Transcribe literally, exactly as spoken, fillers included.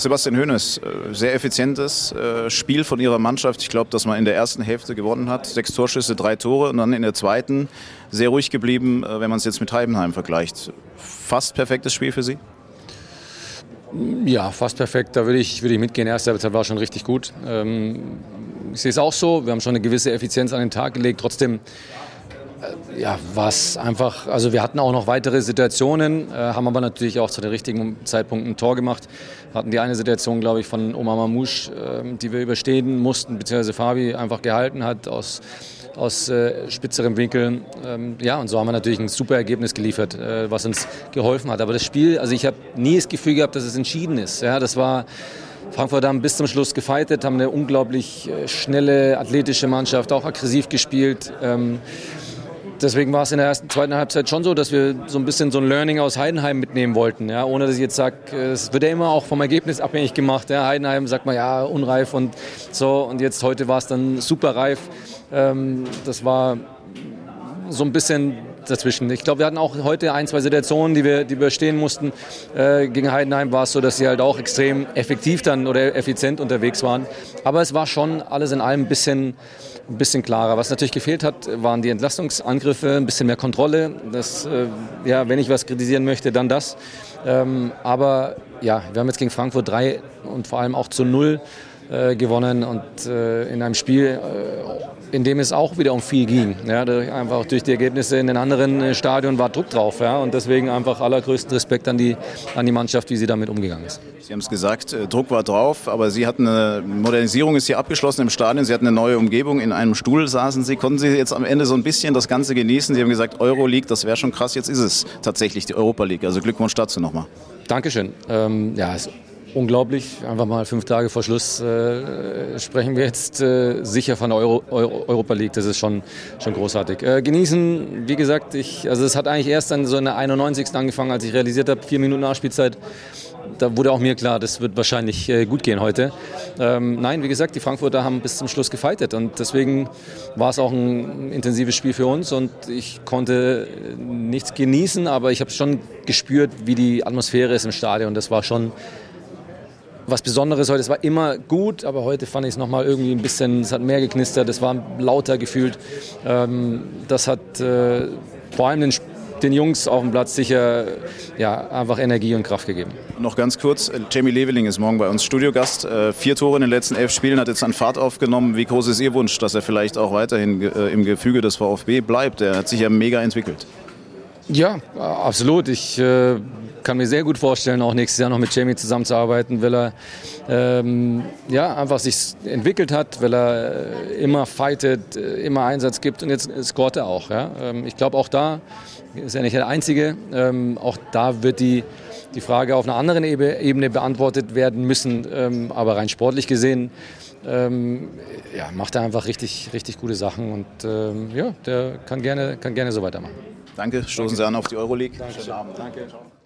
Sebastian Hoeneß, sehr effizientes Spiel von Ihrer Mannschaft. Ich glaube, dass man in der ersten Hälfte gewonnen hat. Sechs Torschüsse, drei Tore und dann in der zweiten sehr ruhig geblieben, wenn man es jetzt mit Heidenheim vergleicht. Fast perfektes Spiel für Sie? Ja, fast perfekt. Da würde ich, würde ich mitgehen. Erste Halbzeit war schon richtig gut. Ich sehe es auch so. Wir haben schon eine gewisse Effizienz an den Tag gelegt. Trotzdem ja, war es einfach, also wir hatten auch noch weitere Situationen, äh, haben aber natürlich auch zu den richtigen Zeitpunkten ein Tor gemacht. Hatten die eine Situation, glaube ich, von Omar Mamouche, äh, die wir überstehen mussten, beziehungsweise Fabi einfach gehalten hat aus, aus äh, spitzerem Winkel. Ähm, ja, und so haben wir natürlich ein super Ergebnis geliefert, äh, was uns geholfen hat. Aber das Spiel, also ich habe nie das Gefühl gehabt, dass es entschieden ist. Ja, das war... Frankfurt haben bis zum Schluss gefeitet, haben eine unglaublich schnelle, athletische Mannschaft, auch aggressiv gespielt. Ähm, Deswegen war es in der ersten, zweiten Halbzeit schon so, dass wir so ein bisschen so ein Learning aus Heidenheim mitnehmen wollten. Ja, ohne dass ich jetzt sage, es wird ja immer auch vom Ergebnis abhängig gemacht. Ja, Heidenheim sagt man ja unreif und so. Und jetzt heute war es dann super reif. Ähm, das war so ein bisschen dazwischen. Ich glaube, wir hatten auch heute ein, zwei Situationen, die wir, die wir stehen mussten. Äh, gegen Heidenheim war es so, dass sie halt auch extrem effektiv dann oder effizient unterwegs waren. Aber es war schon alles in allem ein bisschen, ein bisschen klarer. Was natürlich gefehlt hat, waren die Entlastungsangriffe, ein bisschen mehr Kontrolle. Das, äh, ja, wenn ich was kritisieren möchte, dann das. Ähm, aber ja, wir haben jetzt gegen Frankfurt drei und vor allem auch zu null äh, gewonnen und äh, in einem Spiel, äh, in dem es auch wieder um viel ging. Ja, einfach durch die Ergebnisse in den anderen Stadien war Druck drauf. Ja, und deswegen einfach allergrößten Respekt an die, an die Mannschaft, wie sie damit umgegangen ist. Sie haben es gesagt, Druck war drauf, aber Sie hatten eine Modernisierung, ist hier abgeschlossen im Stadion. Sie hatten eine neue Umgebung, in einem Stuhl saßen Sie. Konnten Sie jetzt am Ende so ein bisschen das Ganze genießen? Sie haben gesagt, Euroleague, das wäre schon krass. Jetzt ist es tatsächlich die Europa League. Also Glückwunsch dazu nochmal. Dankeschön. Ähm, ja, es unglaublich, einfach mal fünf Tage vor Schluss äh, sprechen wir jetzt äh, sicher von der Euro, Euro, Europa League, das ist schon, schon großartig. Äh, genießen, wie gesagt, ich, also es hat eigentlich erst dann so in der einundneunzigsten angefangen, als ich realisiert habe, vier Minuten Nachspielzeit, da wurde auch mir klar, das wird wahrscheinlich äh, gut gehen heute. Ähm, nein, wie gesagt, die Frankfurter haben bis zum Schluss gefeitet und deswegen war es auch ein intensives Spiel für uns und ich konnte nichts genießen, aber ich habe schon gespürt, wie die Atmosphäre ist im Stadion, das war schon was Besonderes heute. Es war immer gut, aber heute fand ich es nochmal irgendwie ein bisschen, es hat mehr geknistert, es war lauter gefühlt. Ähm, das hat äh, vor allem den, den Jungs auf dem Platz sicher ja, einfach Energie und Kraft gegeben. Noch ganz kurz, Jamie Leveling ist morgen bei uns Studiogast. Äh, vier Tore in den letzten elf Spielen, hat jetzt an Fahrt aufgenommen. Wie groß ist Ihr Wunsch, dass er vielleicht auch weiterhin äh, im Gefüge des VfB bleibt? Er hat sich ja mega entwickelt. Ja, absolut. Ich äh, kann mir sehr gut vorstellen, auch nächstes Jahr noch mit Jamie zusammenzuarbeiten, weil er ähm, ja, einfach sich entwickelt hat, weil er äh, immer fightet, äh, immer Einsatz gibt und jetzt scoret er auch. Ja? Ähm, ich glaube auch da, ist er nicht der Einzige, ähm, auch da wird die, die Frage auf einer anderen Ebene beantwortet werden müssen, ähm, aber rein sportlich gesehen ähm, ja, macht er einfach richtig, richtig gute Sachen und ähm, ja, der kann gerne, kann gerne so weitermachen. Danke, stoßen Sie an auf die Euroleague. Danke. Schönen Abend. Danke.